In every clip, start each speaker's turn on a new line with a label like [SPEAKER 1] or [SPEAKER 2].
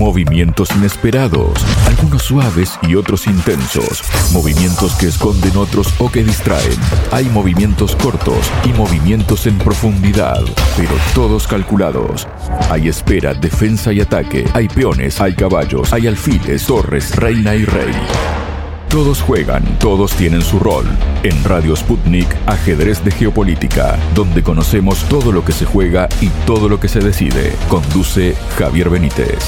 [SPEAKER 1] Movimientos inesperados, algunos suaves y otros intensos. Movimientos que esconden otros o que distraen. Hay movimientos cortos y movimientos en profundidad, pero todos calculados. Hay espera, defensa y ataque. Hay peones, hay caballos, hay alfiles, torres, reina y rey. Todos juegan, todos tienen su rol. En Radio Sputnik, Ajedrez de Geopolítica, donde conocemos todo lo que se juega y todo lo que se decide. Conduce Javier Benítez.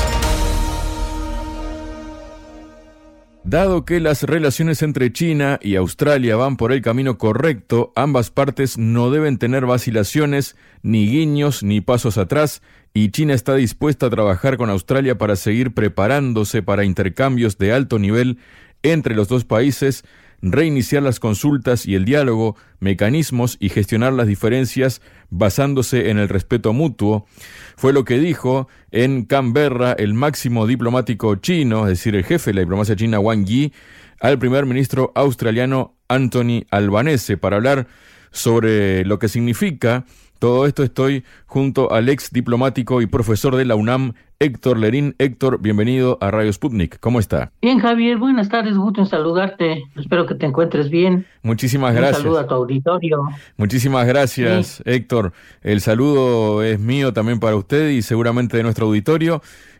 [SPEAKER 1] Dado que las relaciones entre China y Australia van por el camino correcto, ambas partes no deben tener vacilaciones, ni guiños, ni pasos atrás, y China está dispuesta a trabajar con Australia para seguir preparándose para intercambios de alto nivel entre los dos países, reiniciar las consultas y el diálogo, mecanismos y gestionar las diferencias basándose en el respeto mutuo. Fue lo que dijo en Canberra el máximo diplomático chino, es decir, el jefe de la diplomacia china, Wang Yi, al primer ministro australiano Anthony Albanese. Para hablar sobre lo que significa todo esto, estoy junto al ex diplomático y profesor de la UNAM, Héctor Lerín. Héctor, bienvenido a Radio Sputnik. ¿Cómo está?
[SPEAKER 2] Bien, Javier, buenas tardes, gusto en saludarte. Espero que te encuentres bien.
[SPEAKER 1] Muchísimas gracias.
[SPEAKER 2] Un saludo a tu auditorio.
[SPEAKER 1] Muchísimas gracias, sí. Héctor. El saludo es mío también para usted y seguramente de nuestro auditorio.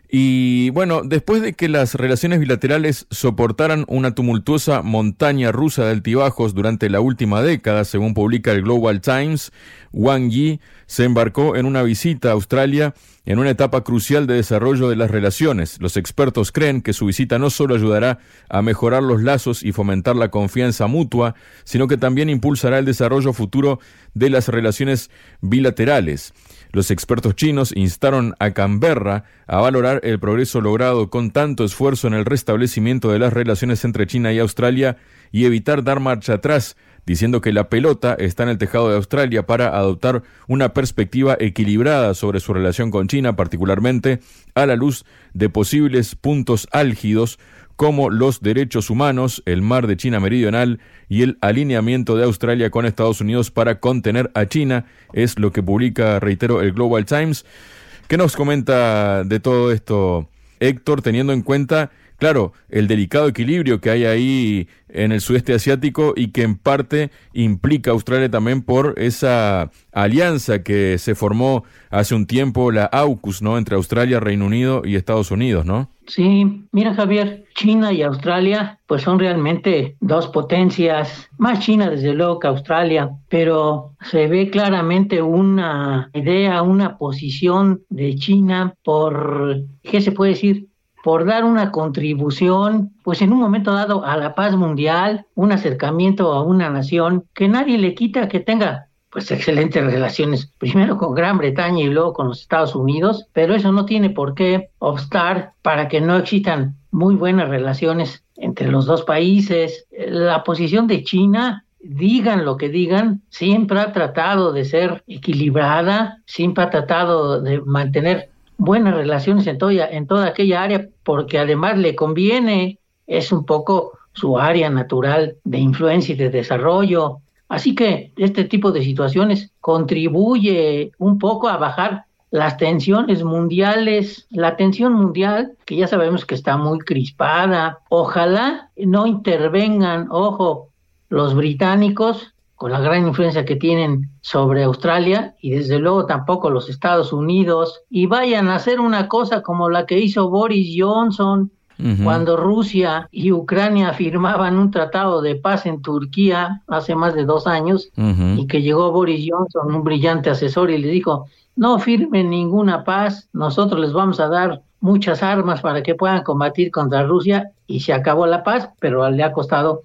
[SPEAKER 1] Y bueno, después de que las relaciones bilaterales soportaran una tumultuosa montaña rusa de altibajos durante la última década, según publica el Global Times, Wang Yi se embarcó en una visita a Australia en una etapa crucial de desarrollo de las relaciones. Los expertos creen que su visita no solo ayudará a mejorar los lazos y fomentar la confianza mutua, sino que también impulsará el desarrollo futuro de las relaciones bilaterales. Los expertos chinos instaron a Canberra a valorar el progreso logrado con tanto esfuerzo en el restablecimiento de las relaciones entre China y Australia y evitar dar marcha atrás, diciendo que la pelota está en el tejado de Australia para adoptar una perspectiva equilibrada sobre su relación con China, particularmente a la luz de posibles puntos álgidos como los derechos humanos, el mar de China Meridional y el alineamiento de Australia con Estados Unidos para contener a China, es lo que publica, reitero, el Global Times. ¿Qué nos comenta de todo esto, Héctor, teniendo en cuenta, claro, el delicado equilibrio que hay ahí en el sudeste asiático y que en parte implica a Australia también por esa alianza que se formó hace un tiempo, la AUKUS, ¿no?, entre Australia, Reino Unido y Estados Unidos, ¿no?
[SPEAKER 2] Sí, mira, Javier, China y Australia pues son realmente dos potencias, más China desde luego que Australia, pero se ve claramente una idea, una posición de China por, ¿qué se puede decir?, por dar una contribución, pues en un momento dado, a la paz mundial, un acercamiento a una nación que nadie le quita que tenga pues excelentes relaciones, primero con Gran Bretaña y luego con los Estados Unidos, pero eso no tiene por qué obstar para que no existan muy buenas relaciones entre los dos países. La posición de China, digan lo que digan, siempre ha tratado de ser equilibrada, siempre ha tratado de mantener buenas relaciones en toda aquella área, porque además le conviene, es un poco su área natural de influencia y de desarrollo. Así que este tipo de situaciones contribuye un poco a bajar las tensiones mundiales, la tensión mundial, que ya sabemos que está muy crispada. Ojalá no intervengan, ojo, los británicos, con la gran influencia que tienen sobre Australia, y desde luego tampoco los Estados Unidos, y vayan a hacer una cosa como la que hizo Boris Johnson cuando Rusia y Ucrania firmaban un tratado de paz en Turquía hace más de 2 años, y que llegó Boris Johnson, un brillante asesor, y le dijo, no firmen ninguna paz, nosotros les vamos a dar muchas armas para que puedan combatir contra Rusia, y se acabó la paz, pero le ha costado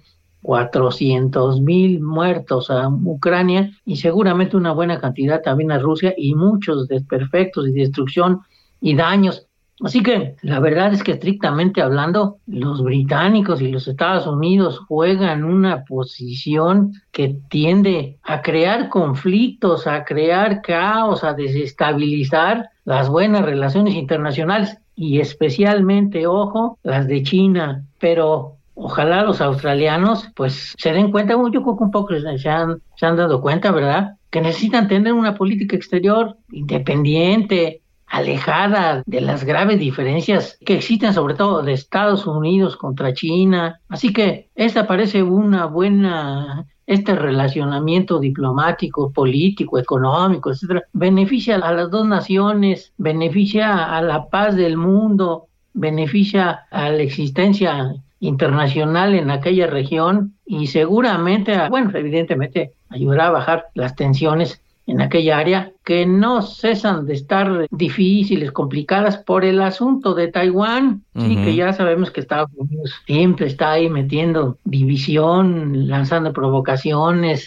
[SPEAKER 2] 400,000 muertos a Ucrania y seguramente una buena cantidad también a Rusia, y muchos desperfectos y destrucción y daños. Así que la verdad es que estrictamente hablando, los británicos y los Estados Unidos juegan una posición que tiende a crear conflictos, a crear caos, a desestabilizar las buenas relaciones internacionales y especialmente, ojo, las de China. Pero ojalá los australianos pues se den cuenta, yo creo que un poco se han dado cuenta, ¿verdad?, que necesitan tener una política exterior independiente, alejada de las graves diferencias que existen, sobre todo de Estados Unidos contra China. Así que esta parece una buena, este relacionamiento diplomático, político, económico, etcétera, beneficia a las dos naciones, beneficia a la paz del mundo, beneficia a la existencia internacional en aquella región y seguramente, bueno, evidentemente ayudará a bajar las tensiones en aquella área que no cesan de estar difíciles, complicadas por el asunto de Taiwán, sí, que ya sabemos que Estados Unidos siempre está ahí metiendo división, lanzando provocaciones,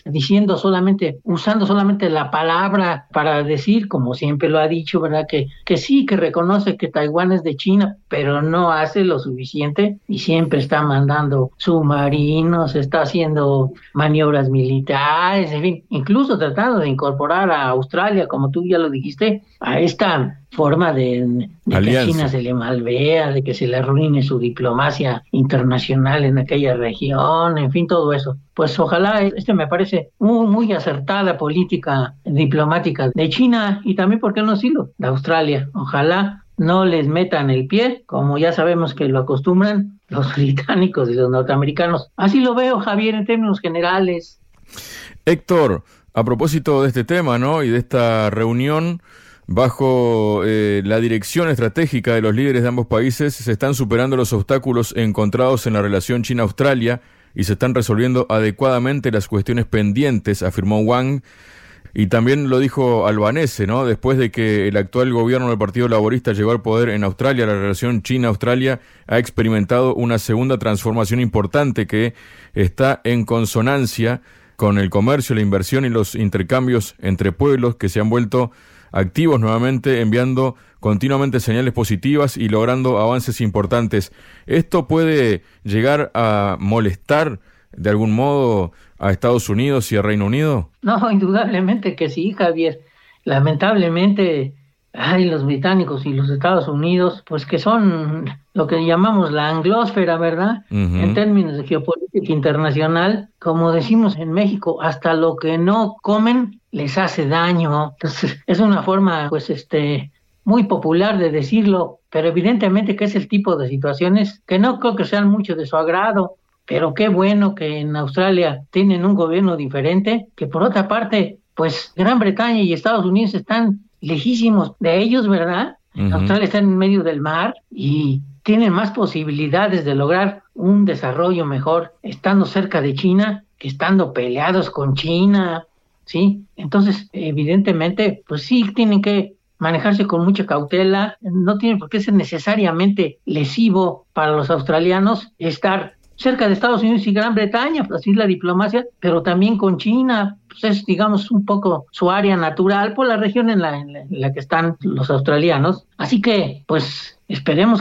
[SPEAKER 2] usando solamente la palabra para decir, como siempre lo ha dicho, ¿verdad? Que sí, que reconoce que Taiwán es de China, pero no hace lo suficiente y siempre está mandando submarinos, está haciendo maniobras militares, en fin, incluso tratando de incorporar a Australia, como tú ya lo dijiste, a esta forma de que a China se le malvea, de que se le arruine su diplomacia internacional en aquella región, en fin, todo eso. Pues ojalá, me parece muy acertada política diplomática de China y también, ¿por qué no decirlo?, de Australia. Ojalá no les metan el pie, como ya sabemos que lo acostumbran los británicos y los norteamericanos. Así lo veo, Javier, en términos generales.
[SPEAKER 1] Héctor, a propósito de este tema, ¿no?, y de esta reunión, bajo la dirección estratégica de los líderes de ambos países, se están superando los obstáculos encontrados en la relación China-Australia y se están resolviendo adecuadamente las cuestiones pendientes, afirmó Wang. Y también lo dijo Albanese, ¿no? Después de que el actual gobierno del Partido Laborista llegó al poder en Australia, la relación China-Australia ha experimentado una segunda transformación importante que está en consonancia con el comercio, la inversión y los intercambios entre pueblos que se han vuelto activos nuevamente, enviando continuamente señales positivas y logrando avances importantes. ¿Esto puede llegar a molestar de algún modo a Estados Unidos y a Reino Unido?
[SPEAKER 2] No, indudablemente que sí, Javier. Lamentablemente, los británicos y los Estados Unidos, pues que son lo que llamamos la anglósfera, ¿verdad? Uh-huh. En términos de geopolítica internacional, como decimos en México, hasta lo que no comen les hace daño. Entonces, es una forma, pues, muy popular de decirlo, pero evidentemente que es el tipo de situaciones que no creo que sean mucho de su agrado. Pero qué bueno que en Australia tienen un gobierno diferente, que por otra parte, pues Gran Bretaña y Estados Unidos están lejísimos de ellos, ¿verdad? Uh-huh. Australia está en medio del mar y tienen más posibilidades de lograr un desarrollo mejor estando cerca de China que estando peleados con China, ¿sí? Entonces, evidentemente, pues sí tienen que manejarse con mucha cautela, no tiene por qué ser necesariamente lesivo para los australianos estar cerca de Estados Unidos y Gran Bretaña, pues así es la diplomacia, pero también con China, pues es, digamos, un poco su área natural por la región en la que están los australianos. Así que, pues, esperemos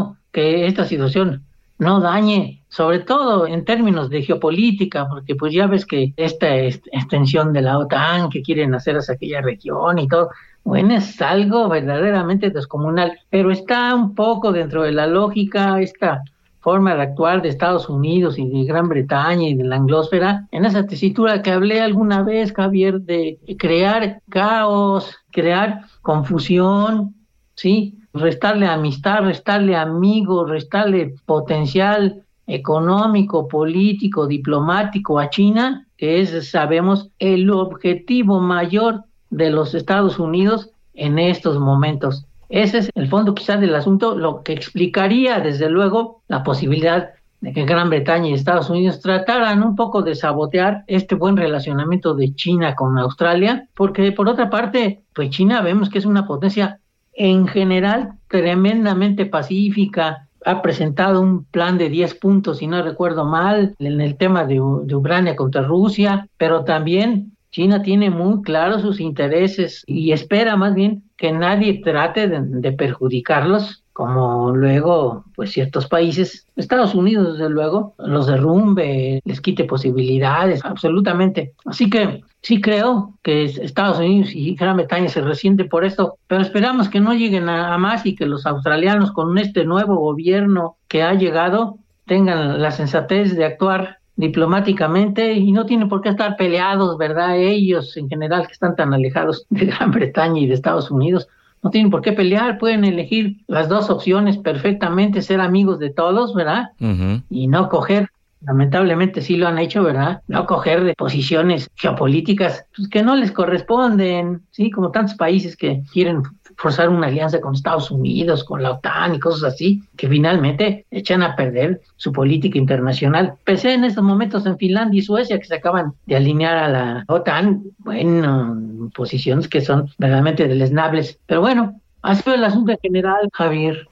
[SPEAKER 2] que esta situación no dañe, sobre todo en términos de geopolítica, porque pues ya ves que esta extensión de la OTAN que quieren hacer hacia aquella región y todo, bueno, es algo verdaderamente descomunal, pero está un poco dentro de la lógica esta forma de actuar de Estados Unidos y de Gran Bretaña y de la anglósfera, en esa tesitura que hablé alguna vez, Javier, de crear caos, crear confusión, ¿sí? Restarle amistad, restarle amigos, restarle potencial económico, político, diplomático a China, que es, sabemos, el objetivo mayor de los Estados Unidos en estos momentos. Ese es el fondo quizás del asunto, lo que explicaría desde luego la posibilidad de que Gran Bretaña y Estados Unidos trataran un poco de sabotear este buen relacionamiento de China con Australia, porque por otra parte, pues China vemos que es una potencia en general tremendamente pacífica, ha presentado un plan de 10 puntos, si no recuerdo mal, en el tema de Ucrania contra Rusia, pero también China tiene muy claros sus intereses y espera más bien que nadie trate de perjudicarlos, como luego pues ciertos países, Estados Unidos desde luego, los derrumbe, les quite posibilidades, absolutamente. Así que sí creo que Estados Unidos y Gran Bretaña se resienten por esto, pero esperamos que no lleguen a más y que los australianos con este nuevo gobierno que ha llegado tengan la sensatez de actuar diplomáticamente y no tienen por qué estar peleados, ¿verdad? Ellos en general que están tan alejados de Gran Bretaña y de Estados Unidos, no tienen por qué pelear, pueden elegir las dos opciones perfectamente, ser amigos de todos, ¿verdad?
[SPEAKER 1] Ujú.
[SPEAKER 2] Y no coger, lamentablemente sí lo han hecho, ¿verdad? No coger de posiciones geopolíticas pues, que no les corresponden, ¿sí? Como tantos países que quieren forzar una alianza con Estados Unidos, con la OTAN y cosas así, que finalmente echan a perder su política internacional. Pensé en estos momentos en Finlandia y Suecia que se acaban de alinear a la OTAN, bueno, posiciones que son verdaderamente deleznables. Pero bueno, ha sido el asunto en general, Javier.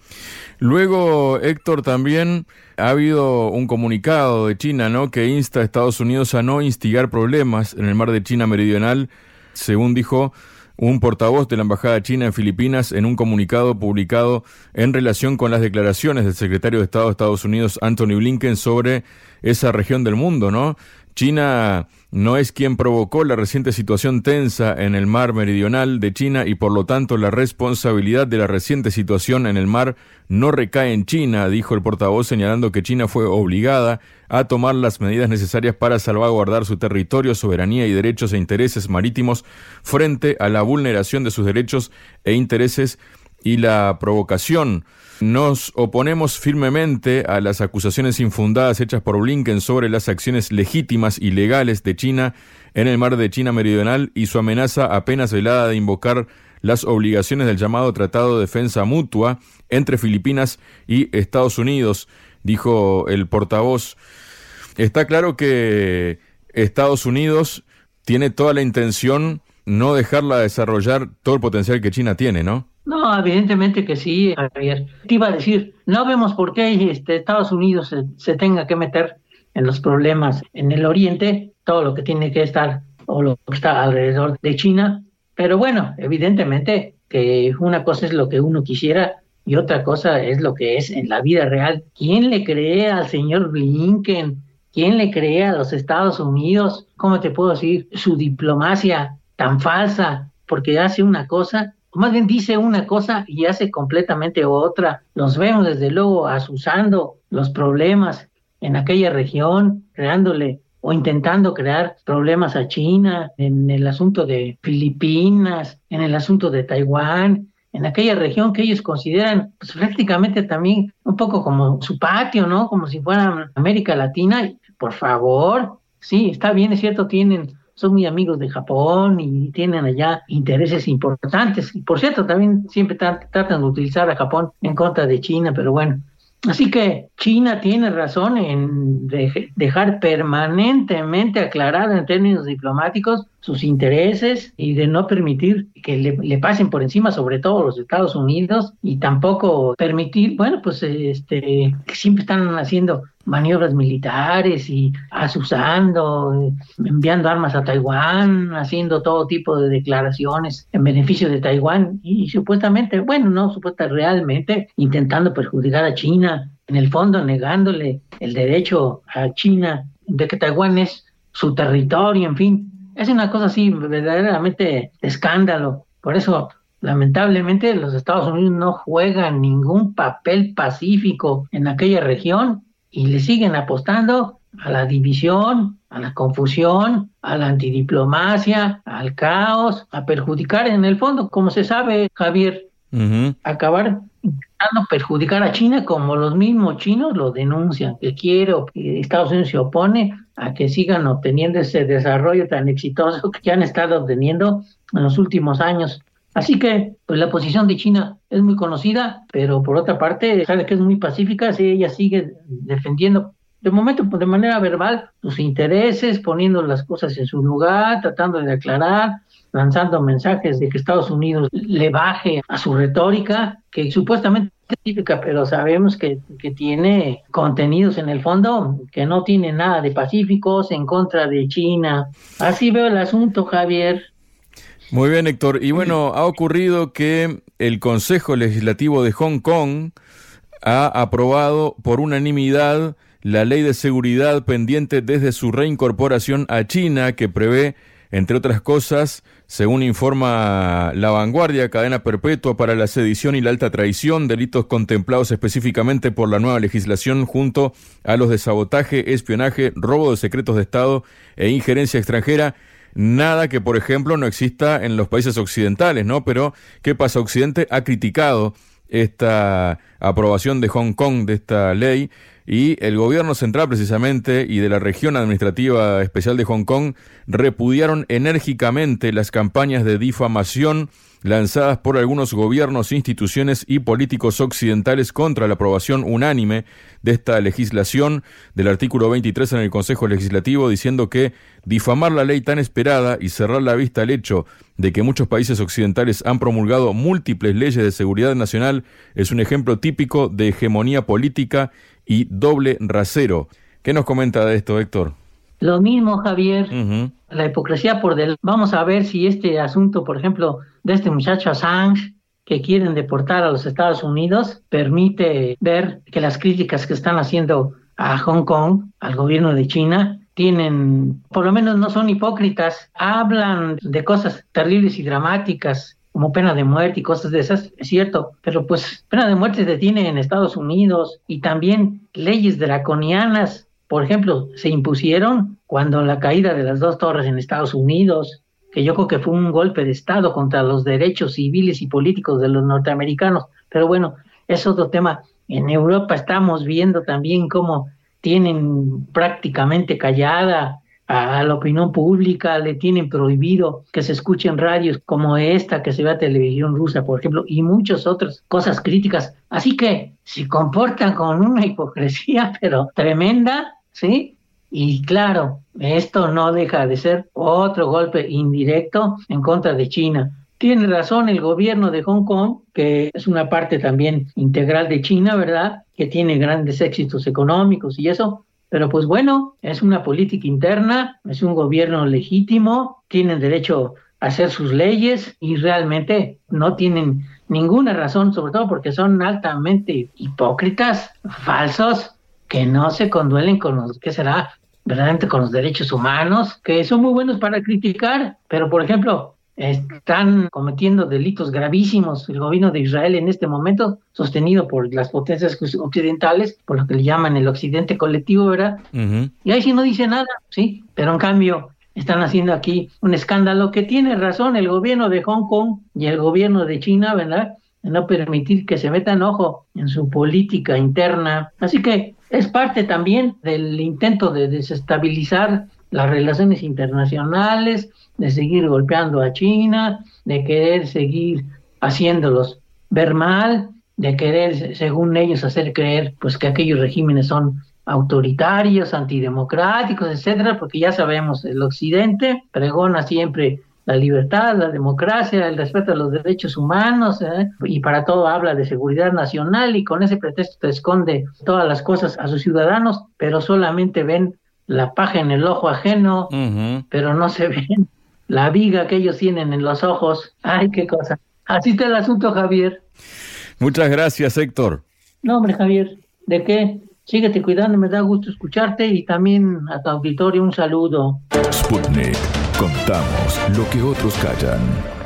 [SPEAKER 1] Luego, Héctor, también ha habido un comunicado de China, ¿no?, que insta a Estados Unidos a no instigar problemas en el mar de China Meridional, según dijo un portavoz de la Embajada China en Filipinas en un comunicado publicado en relación con las declaraciones del secretario de Estado de Estados Unidos, Antony Blinken, sobre esa región del mundo, ¿no? China no es quien provocó la reciente situación tensa en el mar meridional de China y por lo tanto la responsabilidad de la reciente situación en el mar no recae en China, dijo el portavoz, señalando que China fue obligada a tomar las medidas necesarias para salvaguardar su territorio, soberanía y derechos e intereses marítimos frente a la vulneración de sus derechos e intereses y la provocación. Nos oponemos firmemente a las acusaciones infundadas hechas por Blinken sobre las acciones legítimas y legales de China en el mar de China Meridional y su amenaza apenas velada de invocar las obligaciones del llamado Tratado de Defensa Mutua entre Filipinas y Estados Unidos, dijo el portavoz. Está claro que Estados Unidos tiene toda la intención no dejarla desarrollar todo el potencial que China tiene, ¿no?
[SPEAKER 2] No, evidentemente que sí, Javier. Te iba a decir, no vemos por qué Estados Unidos se tenga que meter en los problemas en el Oriente, todo lo que tiene que estar o lo que está alrededor de China. Pero bueno, evidentemente que una cosa es lo que uno quisiera y otra cosa es lo que es en la vida real. ¿Quién le cree al señor Blinken? ¿Quién le cree a los Estados Unidos? ¿Cómo te puedo decir? Su diplomacia tan falsa, porque hace una cosa, o más bien dice una cosa y hace completamente otra. Los vemos desde luego azuzando los problemas en aquella región, creándole o intentando crear problemas a China, en el asunto de Filipinas, en el asunto de Taiwán, en aquella región que ellos consideran pues, prácticamente también un poco como su patio, ¿no? Como si fuera América Latina. Por favor, sí, está bien, es cierto, son muy amigos de Japón y tienen allá intereses importantes. Y por cierto, también siempre tratan de utilizar a Japón en contra de China, pero bueno. Así que China tiene razón en dejar permanentemente aclarado en términos diplomáticos sus intereses y de no permitir que le pasen por encima, sobre todo los Estados Unidos, y tampoco permitir, bueno, pues que siempre están haciendo maniobras militares y azuzando, enviando armas a Taiwán, haciendo todo tipo de declaraciones en beneficio de Taiwán y supuestamente, bueno, no supuestamente, realmente intentando perjudicar a China, en el fondo negándole el derecho a China de que Taiwán es su territorio, en fin. Es una cosa así verdaderamente de escándalo. Por eso, lamentablemente, los Estados Unidos no juegan ningún papel pacífico en aquella región y le siguen apostando a la división, a la confusión, a la antidiplomacia, al caos, a perjudicar en el fondo, como se sabe, Javier, acabar intentando perjudicar a China como los mismos chinos lo denuncian, que quiere o que Estados Unidos se opone a que sigan obteniendo ese desarrollo tan exitoso que han estado obteniendo en los últimos años. Así que pues la posición de China es muy conocida, pero por otra parte sabe que es muy pacífica, si ella sigue defendiendo de momento de manera verbal sus intereses, poniendo las cosas en su lugar, tratando de aclarar, lanzando mensajes de que Estados Unidos le baje a su retórica, que supuestamente es pacífica, pero sabemos que tiene contenidos en el fondo que no tienen nada de pacíficos en contra de China. Así veo el asunto, Javier.
[SPEAKER 1] Muy bien, Héctor. Y bueno, ha ocurrido que el Consejo Legislativo de Hong Kong ha aprobado por unanimidad la ley de seguridad pendiente desde su reincorporación a China, que prevé, entre otras cosas, según informa La Vanguardia, cadena perpetua para la sedición y la alta traición, delitos contemplados específicamente por la nueva legislación junto a los de sabotaje, espionaje, robo de secretos de Estado e injerencia extranjera. nada que, por ejemplo, no exista en los países occidentales, ¿no? Pero, ¿qué pasa? Occidente ha criticado esta aprobación de Hong Kong, de esta ley, y el gobierno central precisamente y de la región administrativa especial de Hong Kong repudiaron enérgicamente las campañas de difamación lanzadas por algunos gobiernos, instituciones y políticos occidentales contra la aprobación unánime de esta legislación del artículo 23 en el Consejo Legislativo, diciendo que difamar la ley tan esperada y cerrar la vista al hecho de que muchos países occidentales han promulgado múltiples leyes de seguridad nacional es un ejemplo típico de hegemonía política y doble rasero. ¿Qué nos comenta de esto, Héctor?
[SPEAKER 2] Lo mismo, Javier. La hipocresía por delante. Vamos a ver si este asunto, por ejemplo, de este muchacho Assange, que quieren deportar a los Estados Unidos, permite ver que las críticas que están haciendo a Hong Kong, al gobierno de China, tienen, por lo menos no son hipócritas, hablan de cosas terribles y dramáticas, como pena de muerte y cosas de esas, es cierto, pero pues pena de muerte se tiene en Estados Unidos y también leyes draconianas, por ejemplo, se impusieron cuando la caída de las 2 torres en Estados Unidos, que yo creo que fue un golpe de Estado contra los derechos civiles y políticos de los norteamericanos, pero bueno, es otro tema. En Europa estamos viendo también cómo tienen prácticamente callada a la opinión pública, le tienen prohibido que se escuchen radios como esta, que se vea televisión rusa, por ejemplo, y muchas otras cosas críticas. Así que se comportan con una hipocresía, pero tremenda, ¿sí? Y claro, esto no deja de ser otro golpe indirecto en contra de China. Tiene razón el gobierno de Hong Kong, que es una parte también integral de China, ¿verdad? Que tiene grandes éxitos económicos y eso. Pero pues bueno, es una política interna, es un gobierno legítimo, tienen derecho a hacer sus leyes y realmente no tienen ninguna razón, sobre todo porque son altamente hipócritas, falsos, que no se conduelen con los, ¿qué será? Verdaderamente con los derechos humanos, que son muy buenos para criticar, pero por ejemplo, están cometiendo delitos gravísimos el gobierno de Israel en este momento, sostenido por las potencias occidentales, por lo que le llaman el occidente colectivo, ¿verdad? Y ahí sí no dice nada, sí, pero en cambio están haciendo aquí un escándalo que tiene razón el gobierno de Hong Kong y el gobierno de China, ¿verdad? De no permitir que se metan ojo en su política interna. Así que es parte también del intento de desestabilizar las relaciones internacionales, de seguir golpeando a China, de querer seguir haciéndolos ver mal, de querer, según ellos, hacer creer pues que aquellos regímenes son autoritarios, antidemocráticos, etcétera, porque ya sabemos, el occidente pregona siempre la libertad, la democracia, el respeto a los derechos humanos, y para todo habla de seguridad nacional y con ese pretexto esconde todas las cosas a sus ciudadanos, pero solamente ven la paja en el ojo ajeno, pero no se ven la viga que ellos tienen en los ojos. Ay, qué cosa. Así está el asunto, Javier.
[SPEAKER 1] Muchas gracias, Héctor.
[SPEAKER 2] No, hombre, Javier, ¿de qué? Síguete cuidando, me da gusto escucharte y también a tu auditorio un saludo.
[SPEAKER 3] Sputnik, contamos lo que otros callan.